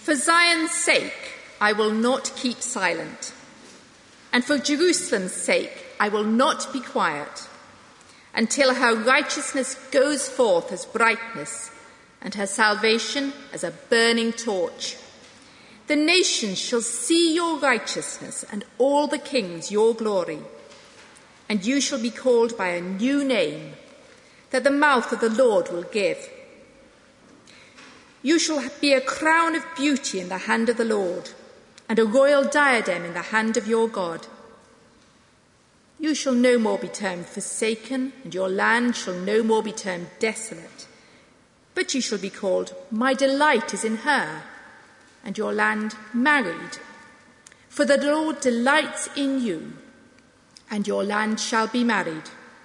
For Zion's sake, I will not keep silent, and for Jerusalem's sake, I will not be quiet, until her righteousness goes forth as brightness, and her salvation as a burning torch. The nations shall see your righteousness, and all the kings your glory. And you shall be called by a new name, that the mouth of the Lord will give. You shall be a crown of beauty in the hand of the Lord, and a royal diadem in the hand of your God. You shall no more be termed forsaken, and your land shall no more be termed desolate. But you shall be called, my delight is in her, and your land married. For the Lord delights in you, and your land shall be married.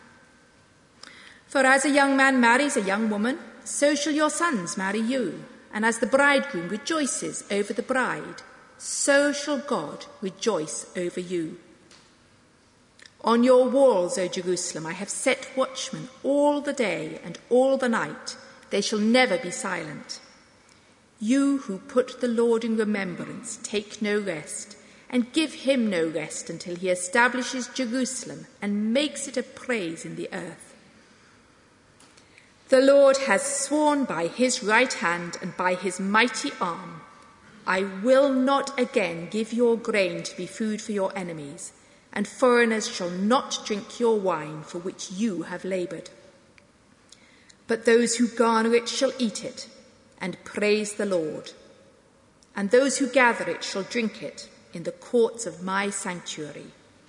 For as a young man marries a young woman, so shall your sons marry you. And as the bridegroom rejoices over the bride, so shall God rejoice over you. On your walls, O Jerusalem, I have set watchmen all the day and all the night. They shall never be silent. You who put the Lord in remembrance, take no rest, and give him no rest until he establishes Jerusalem and makes it a praise in the earth. The Lord has sworn by his right hand and by his mighty arm, I will not again give your grain to be food for your enemies, and foreigners shall not drink your wine for which you have laboured. But those who garner it shall eat it and praise the Lord, and those who gather it shall drink it in the courts of my sanctuary.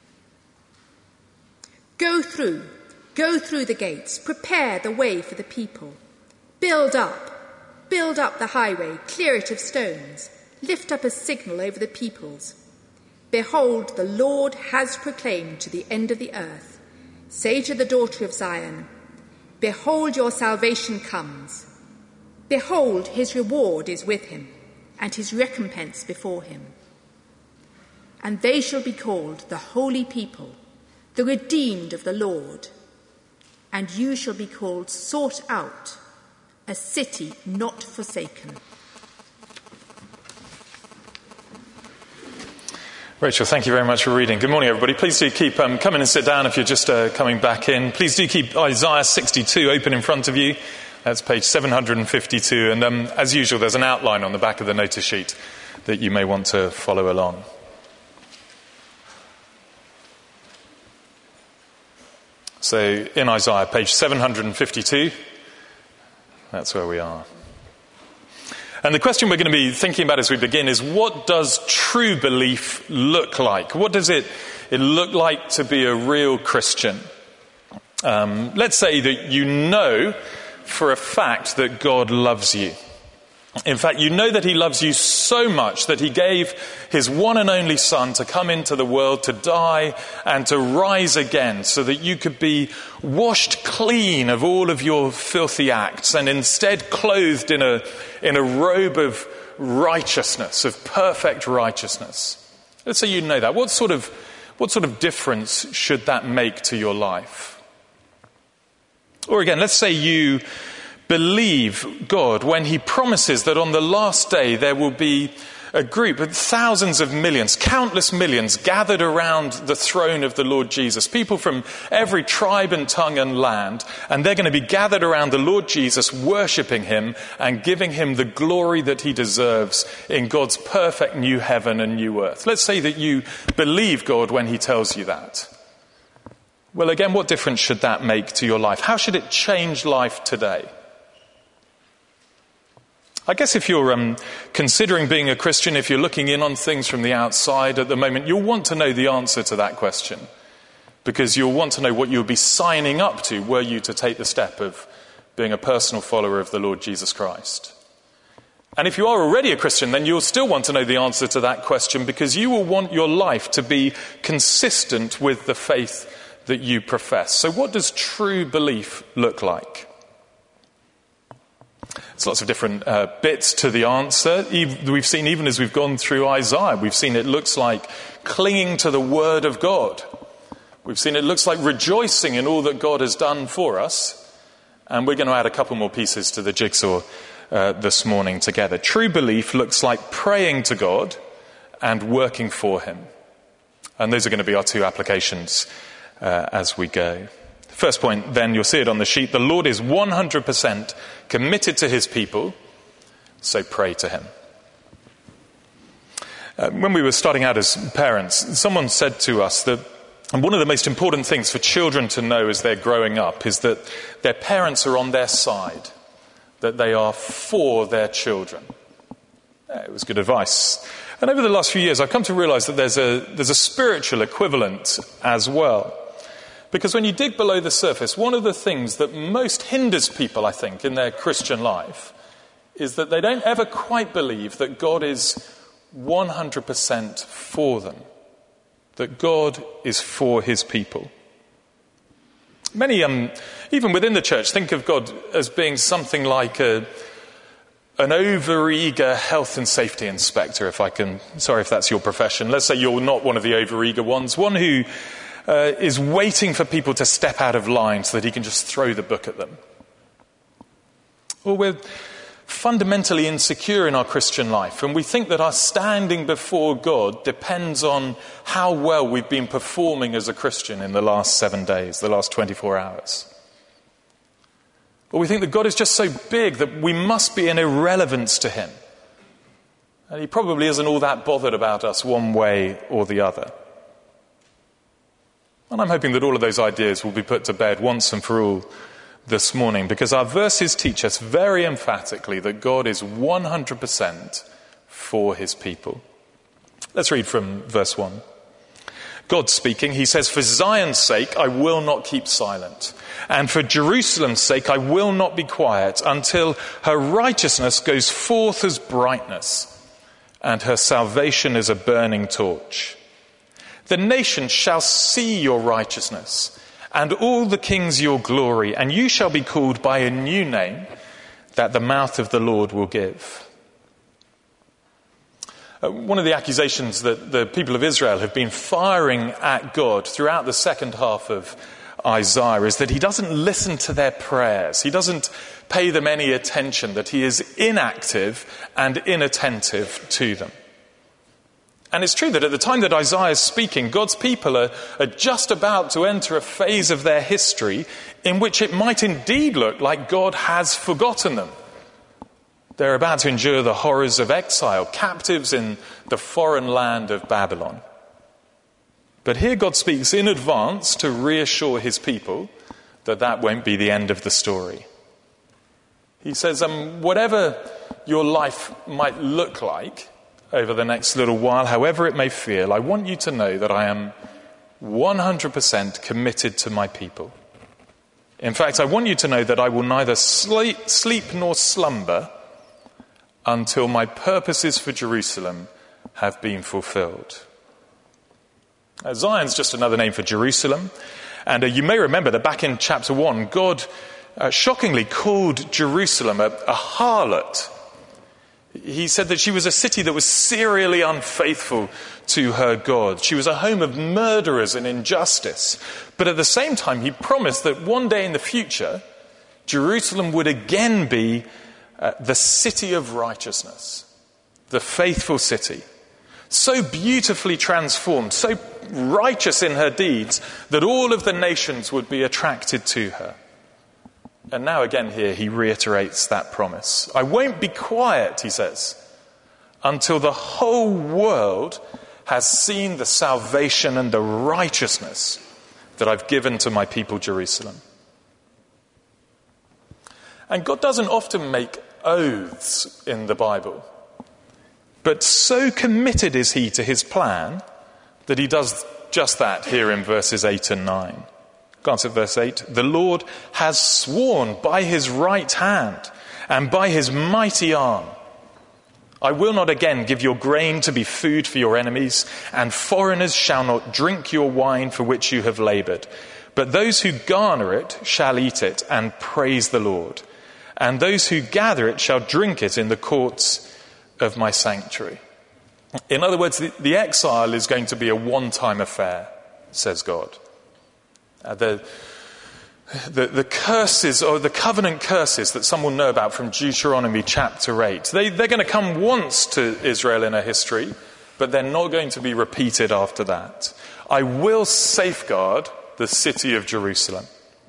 Go through the gates, prepare the way for the people. Build up the highway, clear it of stones, lift up a signal over the peoples. Behold, the Lord has proclaimed to the end of the earth. Say to the daughter of Zion, behold, your salvation comes. Behold, his reward is with him, and his recompense before him. And they shall be called the holy people, the redeemed of the Lord. And you shall be called sought out, a city not forsaken. Rachel, thank you very much for reading. Good morning, everybody. Please do keep come in and sit down if you're just coming back in. Please do keep Isaiah 62 open in front of you. That's page 752. And as usual, there's an outline on the back of the notice sheet that you may want to follow along. So in Isaiah, page 752, that's where we are. And the question we're going to be thinking about as we begin is, what does true belief look like? What does it look like to be a real Christian? Let's say that you know for a fact that God loves you. In fact, you know that he loves you so much that he gave his one and only son to come into the world, to die and to rise again so that you could be washed clean of all of your filthy acts and instead clothed in a robe of righteousness, of perfect righteousness. Let's say you know that. What sort of difference should that make to your life? Or again, let's say you believe God when he promises that on the last day there will be a group of thousands of millions, countless millions gathered around the throne of the Lord Jesus, people from every tribe and tongue and land, and they're going to be gathered around the Lord Jesus, worshipping him and giving him the glory that he deserves in God's perfect new heaven and new earth. Let's say that you believe God when he tells you that. Well, again, what difference should that make to your life? How should it change life today? I guess if you're considering being a Christian, if you're looking in on things from the outside at the moment, you'll want to know the answer to that question, because you'll want to know what you'll be signing up to were you to take the step of being a personal follower of the Lord Jesus Christ. And if you are already a Christian, then you'll still want to know the answer to that question, because you will want your life to be consistent with the faith that you profess. So what does true belief look like? There's lots of different bits to the answer. We've seen, even as we've gone through Isaiah, we've seen it looks like clinging to the word of God. We've seen it looks like rejoicing in all that God has done for us. And we're going to add a couple more pieces to the jigsaw this morning together. True belief looks like praying to God and working for him. And those are going to be our two applications as we go. First point, then, you'll see it on the sheet. The Lord is 100% committed to his people, so pray to him. When we were starting out as parents, someone said to us that one of the most important things for children to know as they're growing up is that their parents are on their side, that they are for their children. It was good advice. And over the last few years, I've come to realize that there's a spiritual equivalent as well. Because when you dig below the surface, one of the things that most hinders people, I think, in their Christian life is that they don't ever quite believe that God is 100% for them, that God is for his people. Many, even within the church, think of God as being something like an over-eager health and safety inspector, if that's your profession. Let's say you're not one of the over-eager ones, one who is waiting for people to step out of line so that he can just throw the book at them. Or we're fundamentally insecure in our Christian life, and we think that our standing before God depends on how well we've been performing as a Christian in the last 7 days, the last 24 hours. Or we think that God is just so big that we must be an irrelevance to him, and he probably isn't all that bothered about us one way or the other. And I'm hoping that all of those ideas will be put to bed once and for all this morning, because our verses teach us very emphatically that God is 100% for his people. Let's read from verse 1. God speaking, he says, "For Zion's sake I will not keep silent, and for Jerusalem's sake I will not be quiet, until her righteousness goes forth as brightness, and her salvation as a burning torch. The nations shall see your righteousness, and all the kings your glory, and you shall be called by a new name that the mouth of the Lord will give." One of the accusations that the people of Israel have been firing at God throughout the second half of Isaiah is that he doesn't listen to their prayers. He doesn't pay them any attention, that he is inactive and inattentive to them. And it's true that at the time that Isaiah is speaking, God's people are just about to enter a phase of their history in which it might indeed look like God has forgotten them. They're about to endure the horrors of exile, captives in the foreign land of Babylon. But here God speaks in advance to reassure his people that that won't be the end of the story. He says, whatever your life might look like over the next little while, however it may feel, I want you to know that I am 100% committed to my people. In fact, I want you to know that I will neither sleep nor slumber until my purposes for Jerusalem have been fulfilled. Zion's just another name for Jerusalem. And you may remember that back in chapter 1, God shockingly called Jerusalem a harlot. He said that she was a city that was serially unfaithful to her God. She was a home of murderers and injustice. But at the same time, he promised that one day in the future, Jerusalem would again be the city of righteousness, the faithful city, so beautifully transformed, so righteous in her deeds that all of the nations would be attracted to her. And now again here he reiterates that promise. I won't be quiet, he says, until the whole world has seen the salvation and the righteousness that I've given to my people Jerusalem. And God doesn't often make oaths in the Bible, but so committed is he to his plan that he does just that here in verses 8 and 9. Glance at verse 8. The Lord has sworn by his right hand and by his mighty arm, I will not again give your grain to be food for your enemies, and foreigners shall not drink your wine for which you have labored. But those who garner it shall eat it and praise the Lord. And those who gather it shall drink it in the courts of my sanctuary. In other words, the exile is going to be a one-time affair, says God. the curses, or the covenant curses that some will know about from Deuteronomy chapter 8. They're going to come once to Israel in her history, but they're not going to be repeated after that. I will safeguard the city of Jerusalem.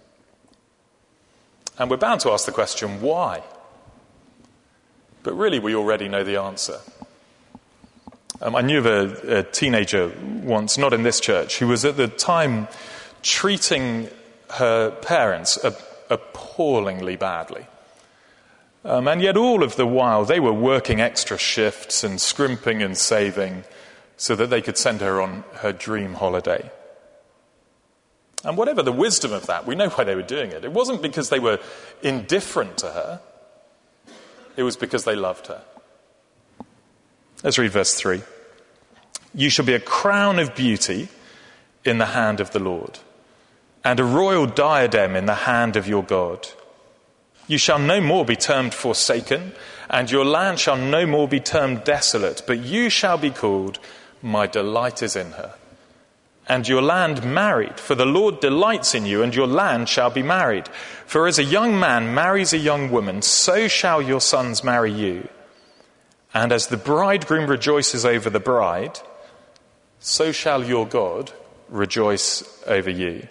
And we're bound to ask the question, why? But really, we already know the answer. I knew of a teenager once, not in this church, who was at the time treating her parents appallingly badly. And yet all of the while they were working extra shifts and scrimping and saving so that they could send her on her dream holiday. And whatever the wisdom of that, we know why they were doing it. It wasn't because they were indifferent to her. It was because they loved her. Let's read verse 3. You shall be a crown of beauty in the hand of the Lord, and a royal diadem in the hand of your God. You shall no more be termed forsaken, and your land shall no more be termed desolate, but you shall be called, my delight is in her. And your land married, for the Lord delights in you, and your land shall be married. For as a young man marries a young woman, so shall your sons marry you. And as the bridegroom rejoices over the bride, so shall your God rejoice over you.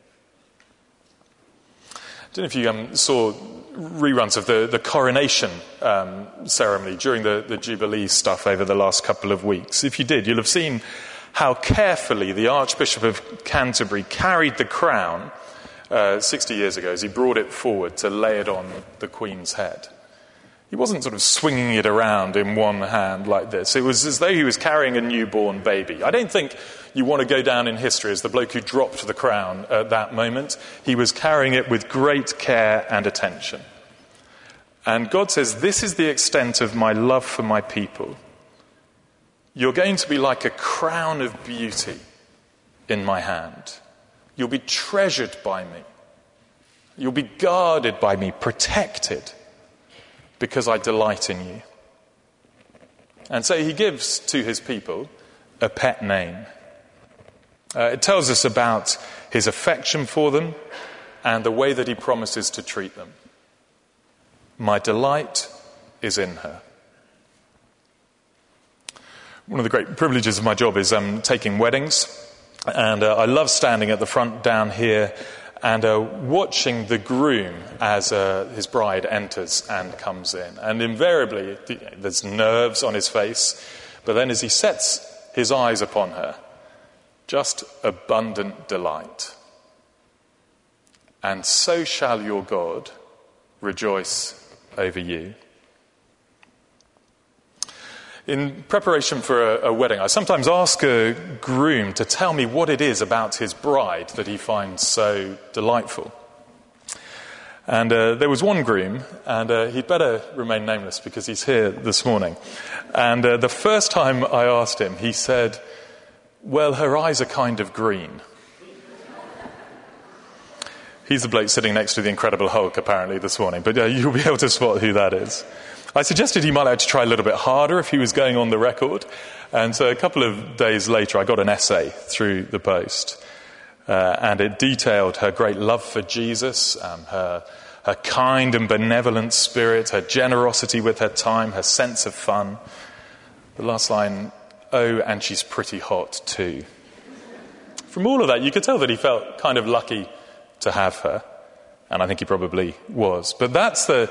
I don't know if you saw reruns of the coronation ceremony during the Jubilee stuff over the last couple of weeks. If you did, you'll have seen how carefully the Archbishop of Canterbury carried the crown 60 years ago as he brought it forward to lay it on the Queen's head. He wasn't sort of swinging it around in one hand like this. It was as though he was carrying a newborn baby. I don't think you want to go down in history as the bloke who dropped the crown at that moment. He was carrying it with great care and attention. And God says, this is the extent of my love for my people. You're going to be like a crown of beauty in my hand. You'll be treasured by me. You'll be guarded by me, protected, because I delight in you. And so he gives to his people a pet name. It tells us about his affection for them and the way that he promises to treat them. My delight is in her. One of the great privileges of my job is taking weddings. And I love standing at the front down here and watching the groom as his bride enters and comes in. And invariably, there's nerves on his face. But then as he sets his eyes upon her, just abundant delight. And so shall your God rejoice over you. In preparation for a wedding, I sometimes ask a groom to tell me what it is about his bride that he finds so delightful. And there was one groom, and he'd better remain nameless because he's here this morning. And the first time I asked him, he said, well, her eyes are kind of green. He's the bloke sitting next to the Incredible Hulk, apparently, this morning. But you'll be able to spot who that is. I suggested he might like to try a little bit harder if he was going on the record. And so a couple of days later, I got an essay through the post. And it detailed her great love for Jesus, her kind and benevolent spirit, her generosity with her time, her sense of fun. The last line, oh, and she's pretty hot too. From all of that, you could tell that he felt kind of lucky to have her. And I think he probably was. But that's the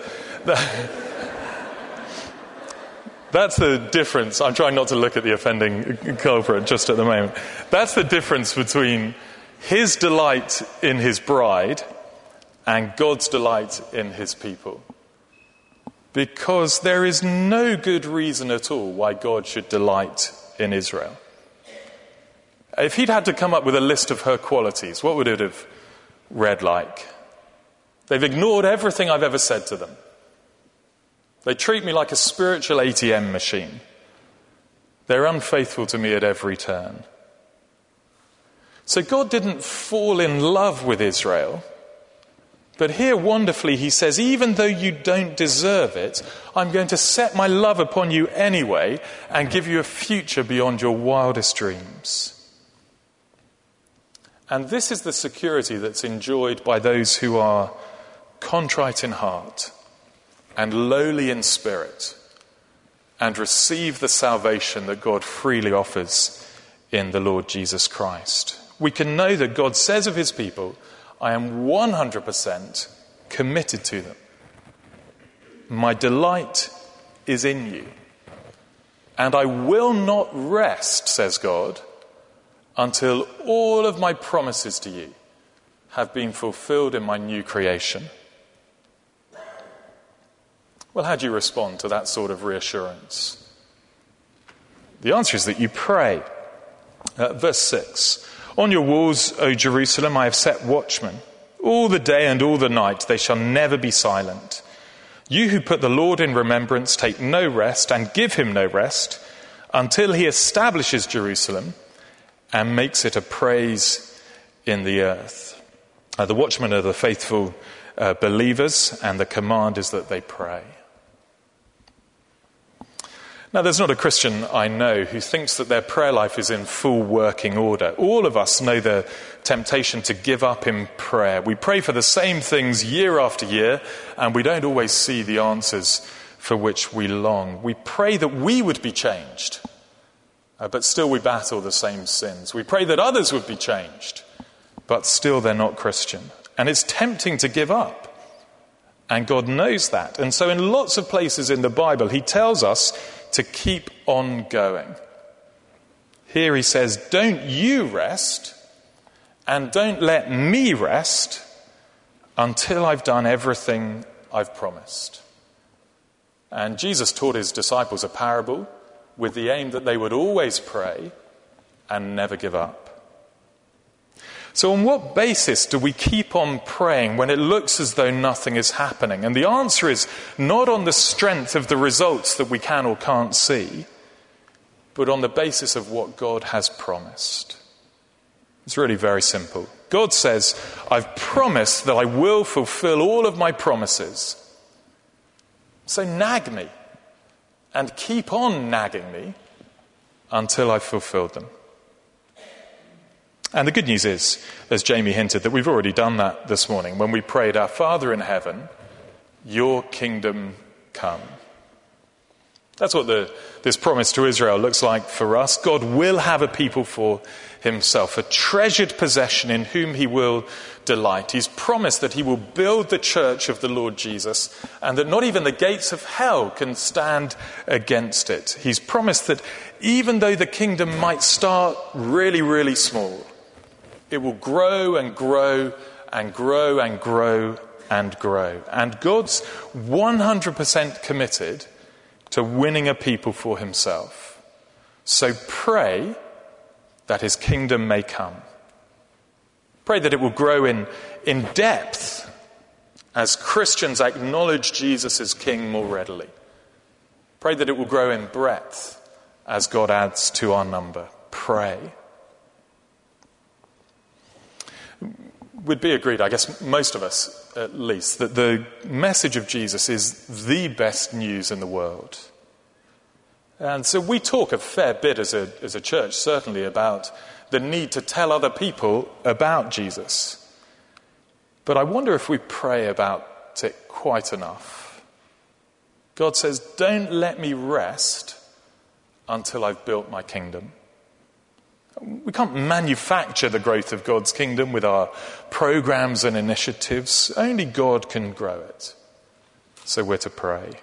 difference. I'm trying not to look at the offending culprit just at the moment. That's the difference between his delight in his bride and God's delight in his people. Because there is no good reason at all why God should delight in Israel. If he'd had to come up with a list of her qualities, what would it have read like? They've ignored everything I've ever said to them. They treat me like a spiritual ATM machine. They're unfaithful to me at every turn. So God didn't fall in love with Israel. But here, wonderfully, he says, even though you don't deserve it, I'm going to set my love upon you anyway and give you a future beyond your wildest dreams. And this is the security that's enjoyed by those who are contrite in heart and lowly in spirit and receive the salvation that God freely offers in the Lord Jesus Christ. We can know that God says of his people, I am 100% committed to them. My delight is in you. And I will not rest, says God, until all of my promises to you have been fulfilled in my new creation. Well, how do you respond to that sort of reassurance? The answer is that you pray. Verse 6, on your walls, O Jerusalem, I have set watchmen. All the day and all the night they shall never be silent. You who put the Lord in remembrance take no rest and give him no rest until he establishes Jerusalem and makes it a praise in the earth. The watchmen are the faithful believers, and the command is that they pray. Now, there's not a Christian I know who thinks that their prayer life is in full working order. All of us know the temptation to give up in prayer. We pray for the same things year after year, and we don't always see the answers for which we long. We pray that we would be changed, but still we battle the same sins. We pray that others would be changed, but still they're not Christian. And it's tempting to give up, and God knows that. And so in lots of places in the Bible, he tells us to keep on going. Here he says, don't you rest, and don't let me rest until I've done everything I've promised. And Jesus taught his disciples a parable with the aim that they would always pray and never give up. So on what basis do we keep on praying when it looks as though nothing is happening? And the answer is not on the strength of the results that we can or can't see, but on the basis of what God has promised. It's really very simple. God says, I've promised that I will fulfill all of my promises. So nag me and keep on nagging me until I've fulfilled them. And the good news is, as Jamie hinted, that we've already done that this morning when we prayed, Our Father in heaven, your kingdom come. That's what this promise to Israel looks like for us. God will have a people for himself, a treasured possession in whom he will delight. He's promised that he will build the church of the Lord Jesus and that not even the gates of hell can stand against it. He's promised that even though the kingdom might start really, really small, it will grow and grow and grow and grow and grow. And God's 100% committed to winning a people for himself. So pray that his kingdom may come. Pray that it will grow in depth as Christians acknowledge Jesus as King more readily. Pray that it will grow in breadth as God adds to our number. Pray. We'd be agreed, I guess most of us at least, that the message of Jesus is the best news in the world. And so we talk a fair bit as a church, certainly, about the need to tell other people about Jesus. But I wonder if we pray about it quite enough. God says, don't let me rest until I've built my kingdom. We can't manufacture the growth of God's kingdom with our programs and initiatives. Only God can grow it. So we're to pray.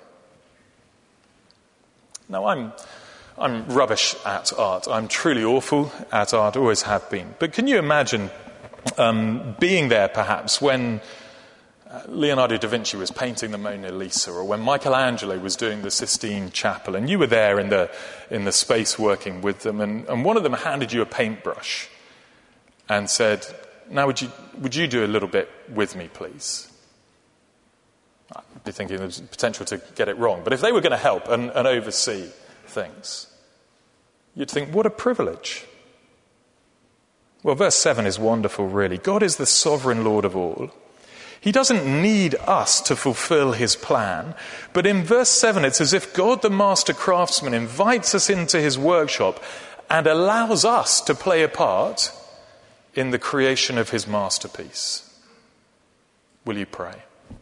Now, I'm rubbish at art. I'm truly awful at art, always have been. But can you imagine being there, perhaps, when Leonardo da Vinci was painting the Mona Lisa, or when Michelangelo was doing the Sistine Chapel, and you were there in the space working with them, and one of them handed you a paintbrush and said, now would you do a little bit with me, please? I'd be thinking there's potential to get it wrong. But if they were going to help and oversee things, you'd think, what a privilege. Well, verse 7 is wonderful, really. God is the sovereign Lord of all. He doesn't need us to fulfill his plan. But in verse 7, it's as if God, the master craftsman, invites us into his workshop and allows us to play a part in the creation of his masterpiece? Will you pray?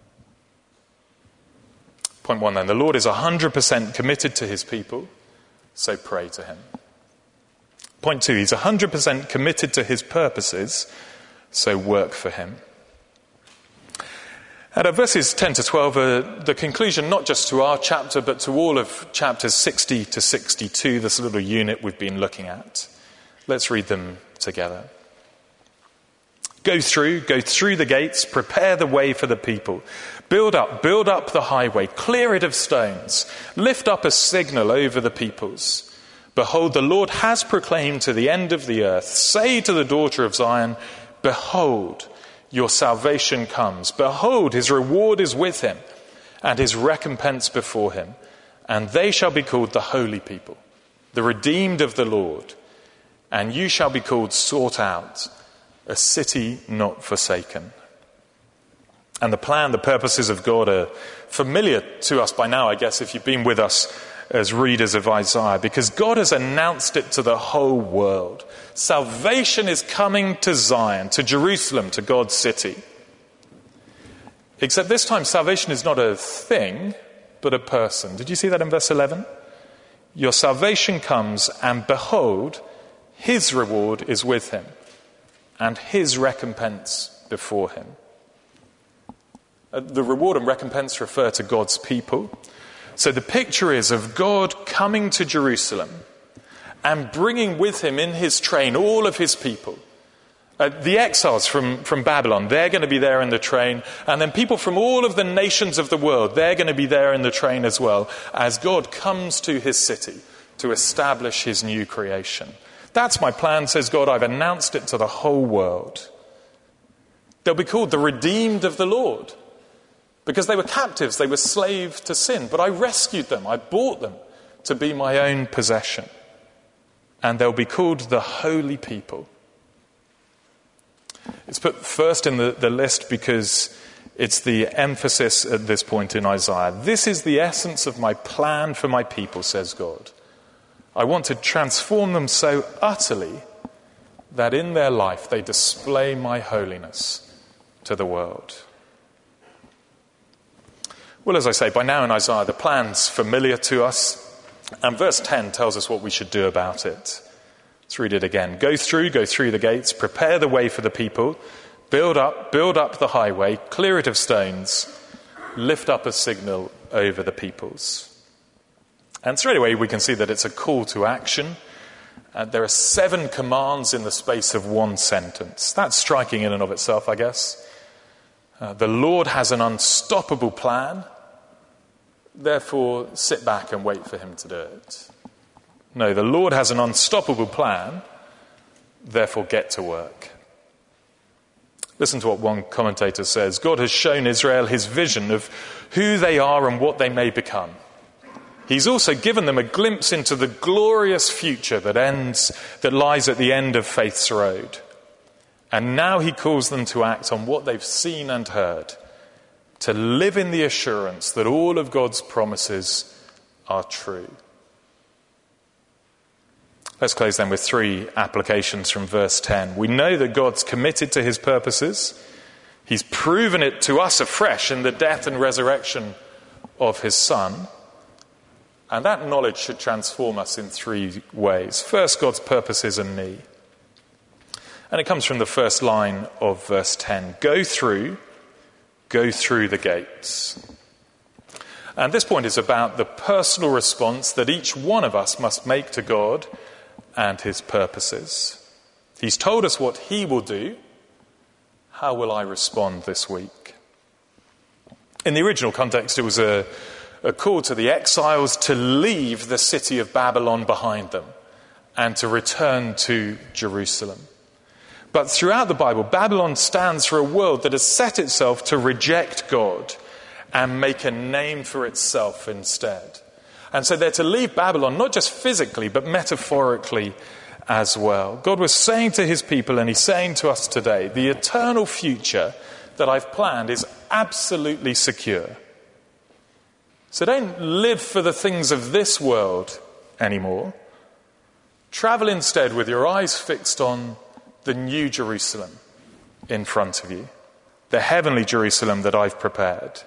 Point 1 then, the Lord is 100% committed to his people, so pray to him. Point 2, he's 100% committed to his purposes, so work for him. And verses 10 to 12 are the conclusion not just to our chapter, but to all of chapters 60 to 62, this little unit we've been looking at. Let's read them together. Go through the gates, prepare the way for the people. Build up the highway, clear it of stones. Lift up a signal over the peoples. Behold, the Lord has proclaimed to the end of the earth. Say to the daughter of Zion, behold, your salvation comes. Behold, his reward is with him, and his recompense before him. And they shall be called the holy people, the redeemed of the Lord. And you shall be called sought out, a city not forsaken. And the plan, the purposes of God are familiar to us by now, I guess, if you've been with us as readers of Isaiah, because God has announced it to the whole world. Salvation is coming to Zion, to Jerusalem, to God's city. Except this time, salvation is not a thing, but a person. Did you see that in verse 11? Your salvation comes, and behold, his reward is with him, and his recompense before him. The reward and recompense refer to God's people. So the picture is of God coming to Jerusalem and bringing with him in his train all of his people. The exiles from Babylon, they're going to be there in the train. And then people from all of the nations of the world, they're going to be there in the train as well, as God comes to his city to establish his new creation. That's my plan, says God. I've announced it to the whole world. They'll be called the redeemed of the Lord, because they were captives, they were slaves to sin. But I rescued them, I bought them to be my own possession. And they'll be called the holy people. It's put first in the list because it's the emphasis at this point in Isaiah. This is the essence of my plan for my people, says God. I want to transform them so utterly that in their life they display my holiness to the world. Well, as I say, by now in Isaiah, the plan's familiar to us, and verse 10 tells us what we should do about it. Let's read it again. Go through the gates, prepare the way for the people, build up the highway, clear it of stones, lift up a signal over the peoples. And straight away we can see that it's a call to action. There are 7 commands in the space of one sentence. That's striking in and of itself, I guess. The Lord has an unstoppable plan. Therefore, sit back and wait for him to do it. No, the Lord has an unstoppable plan. Therefore, get to work. Listen to what one commentator says. God has shown Israel his vision of who they are and what they may become. He's also given them a glimpse into the glorious future that lies at the end of faith's road. And now he calls them to act on what they've seen and heard, to live in the assurance that all of God's promises are true. Let's close then with 3 applications from verse 10. We know that God's committed to his purposes. He's proven it to us afresh in the death and resurrection of his Son. And that knowledge should transform us in 3 ways. First, God's purposes in me. And it comes from the first line of verse 10. Go through the gates. And this point is about the personal response that each one of us must make to God and his purposes. He's told us what he will do. How will I respond this week? In the original context, it was a call to the exiles to leave the city of Babylon behind them and to return to Jerusalem. But throughout the Bible, Babylon stands for a world that has set itself to reject God and make a name for itself instead. And so they're to leave Babylon, not just physically, but metaphorically as well. God was saying to his people, and he's saying to us today, the eternal future that I've planned is absolutely secure. So don't live for the things of this world anymore. Travel instead with your eyes fixed on the new Jerusalem in front of you, the heavenly Jerusalem that I've prepared.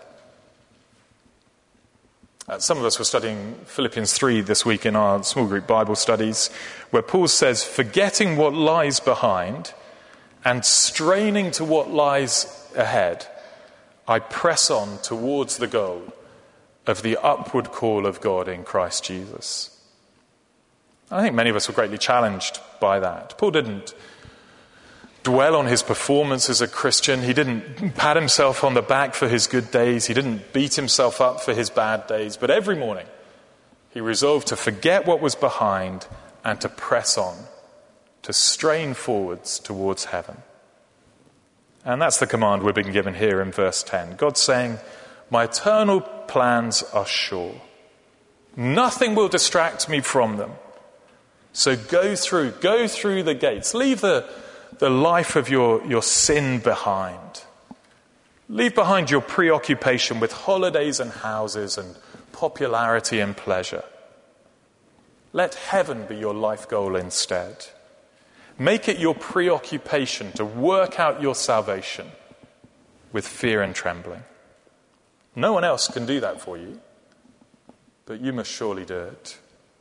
Some of us were studying Philippians 3 this week in our small group Bible studies, where Paul says, forgetting what lies behind and straining to what lies ahead, I press on towards the goal of the upward call of God in Christ Jesus. I think many of us were greatly challenged by that. Paul didn't dwell on his performance as a Christian. He didn't pat himself on the back for his good days. He didn't beat himself up for his bad days. But every morning, he resolved to forget what was behind and to press on, to strain forwards towards heaven. And that's the command we're being given here in verse 10. God's saying, my eternal plans are sure. Nothing will distract me from them. So go through the gates. Leave the life of your sin behind. Leave behind your preoccupation with holidays and houses and popularity and pleasure. Let heaven be your life goal instead. Make it your preoccupation to work out your salvation with fear and trembling. No one else can do that for you, but you must surely do it.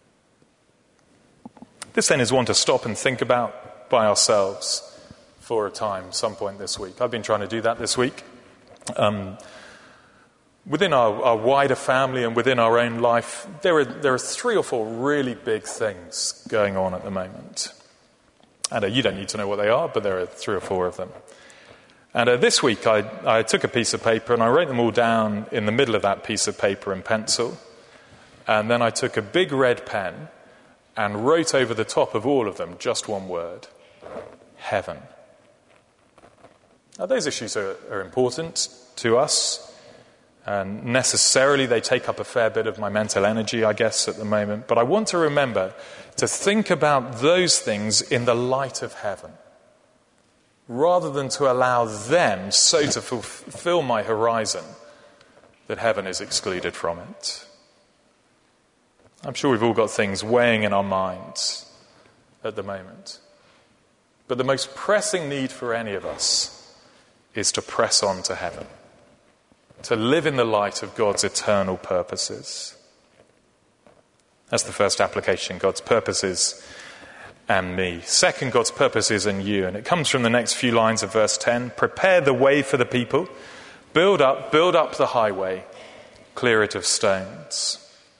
This then is one to stop and think about by ourselves for a time, some point this week. I've been trying to do that this week. Within our wider family and within our own life, there are 3 or 4 really big things going on at the moment. And you don't need to know what they are, but there are 3 or 4 of them. And this week I took a piece of paper and I wrote them all down in the middle of that piece of paper in pencil. And then I took a big red pen and wrote over the top of all of them just one word: heaven. Now, those issues are important to us, and necessarily they take up a fair bit of my mental energy, I guess, at the moment. But I want to remember to think about those things in the light of heaven, rather than to allow them so to fulfill my horizon that heaven is excluded from it. I'm sure we've all got things weighing in our minds at the moment. But the most pressing need for any of us is to press on to heaven, to live in the light of God's eternal purposes. That's the first application, God's purposes and me. Second, God's purposes and you. And it comes from the next few lines of verse 10. Prepare the way for the people. Build up the highway. Clear it of stones.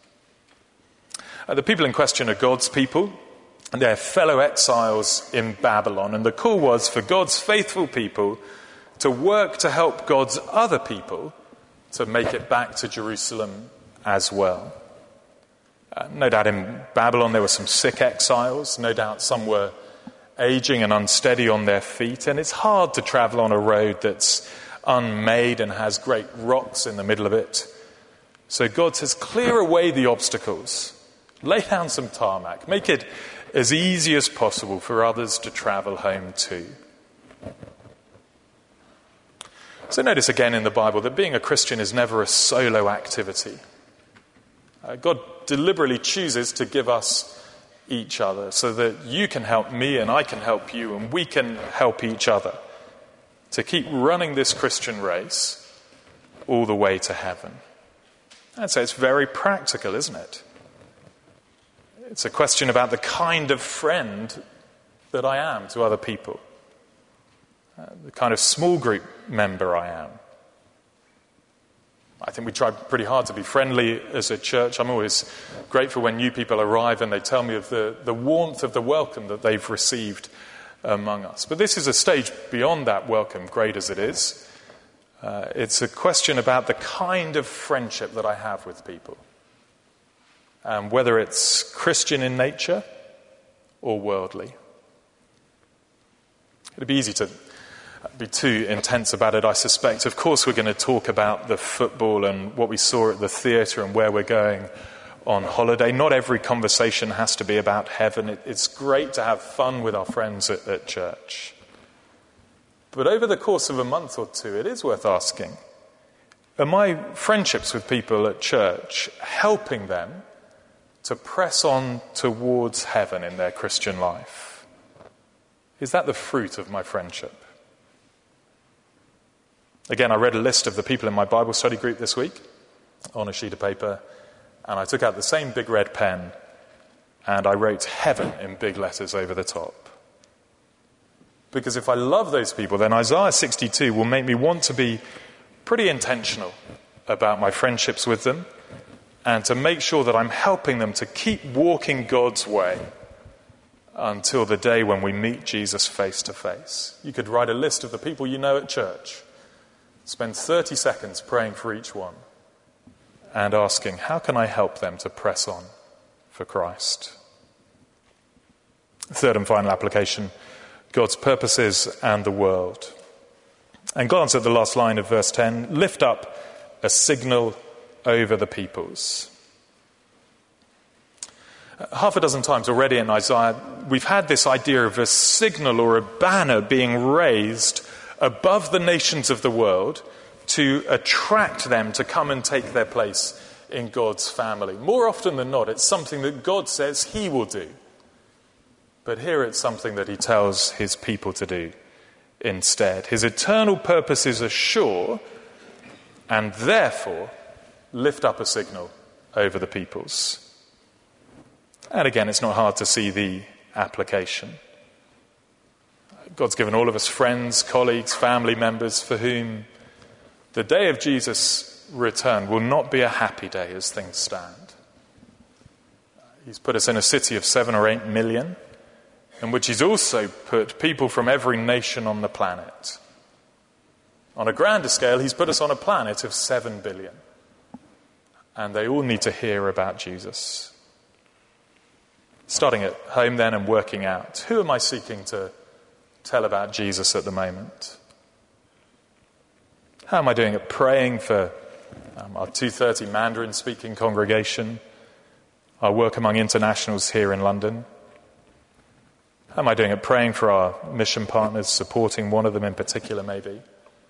The people in question are God's people. They're fellow exiles in Babylon. And the call was for God's faithful people to work to help God's other people to make it back to Jerusalem as well. No doubt in Babylon there were some sick exiles. No doubt some were aging and unsteady on their feet. And it's hard to travel on a road that's unmade and has great rocks in the middle of it. So God says, clear away the obstacles. Lay down some tarmac. Make it as easy as possible for others to travel home to. So notice again in the Bible that being a Christian is never a solo activity. God deliberately chooses to give us each other so that you can help me and I can help you and we can help each other to keep running this Christian race all the way to heaven. And so it's very practical, isn't it? It's a question about the kind of friend that I am to other people, the kind of small group member I am. I think we try pretty hard to be friendly as a church. I'm always grateful when new people arrive and they tell me of the warmth of the welcome that they've received among us. But this is a stage beyond that welcome, great as it is. It's a question about the kind of friendship that I have with people. Whether it's Christian in nature or worldly. It'd be easy to be too intense about it, I suspect. Of course we're going to talk about the football and what we saw at the theatre and where we're going on holiday. Not every conversation has to be about heaven. It's great to have fun with our friends at church. But over the course of a month or two, it is worth asking, are my friendships with people at church helping them to press on towards heaven in their Christian life? Is that the fruit of my friendship? Again, I read a list of the people in my Bible study group this week on a sheet of paper, and I took out the same big red pen and I wrote heaven in big letters over the top. Because if I love those people, then Isaiah 62 will make me want to be pretty intentional about my friendships with them and to make sure that I'm helping them to keep walking God's way until the day when we meet Jesus face to face. You could write a list of the people you know at church, spend 30 seconds praying for each one and asking, how can I help them to press on for Christ? Third and final application, God's purposes and the world. And glance at the last line of verse 10, lift up a signal over the peoples. Half a dozen times already in Isaiah, we've had this idea of a signal or a banner being raised above the nations of the world to attract them to come and take their place in God's family. More often than not, it's something that God says he will do. But here it's something that he tells his people to do instead. His eternal purposes are sure, and therefore lift up a signal over the peoples. And again, it's not hard to see the application. God's given all of us friends, colleagues, family members for whom the day of Jesus' return will not be a happy day as things stand. He's put us in a city of 7 or 8 million, in which he's also put people from every nation on the planet. On a grander scale, he's put us on a planet of 7 billion. And they all need to hear about Jesus. Starting at home then and working out, who am I seeking to tell about Jesus at the moment? How am I doing at praying for our 2:30 Mandarin-speaking congregation, our work among internationals here in London? How am I doing at praying for our mission partners, supporting one of them in particular maybe?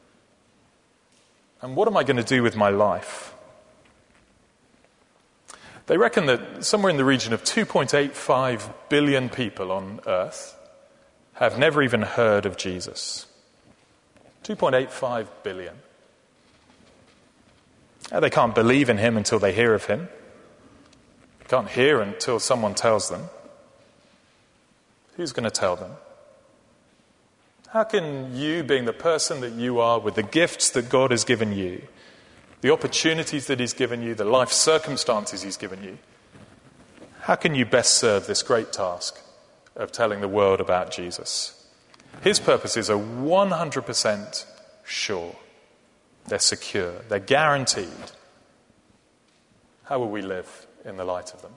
And what am I going to do with my life? They reckon that somewhere in the region of 2.85 billion people on earth have never even heard of Jesus. 2.85 billion. They can't believe in him until they hear of him. They can't hear until someone tells them. Who's going to tell them? How can you, being the person that you are, with the gifts that God has given you, the opportunities that he's given you, the life circumstances he's given you, how can you best serve this great task of telling the world about Jesus? His purposes are 100% sure. They're secure. They're guaranteed. How will we live in the light of them?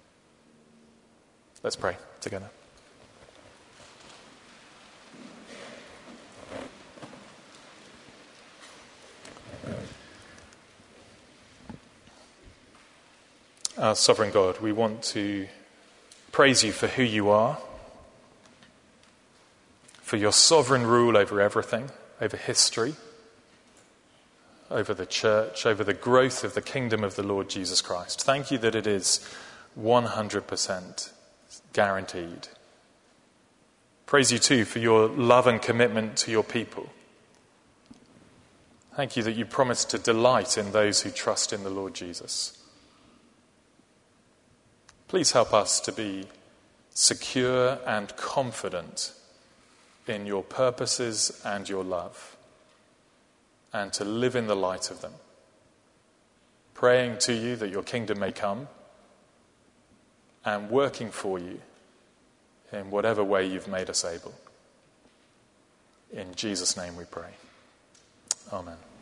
Let's pray together. Our sovereign God, we want to praise you for who you are, for your sovereign rule over everything, over history, over the church, over the growth of the kingdom of the Lord Jesus Christ. Thank you that it is 100% guaranteed. Praise you too for your love and commitment to your people. Thank you that you promise to delight in those who trust in the Lord Jesus. Please help us to be secure and confident in your purposes and your love, and to live in the light of them, praying to you that your kingdom may come, and working for you in whatever way you've made us able. In Jesus' name we pray. Amen.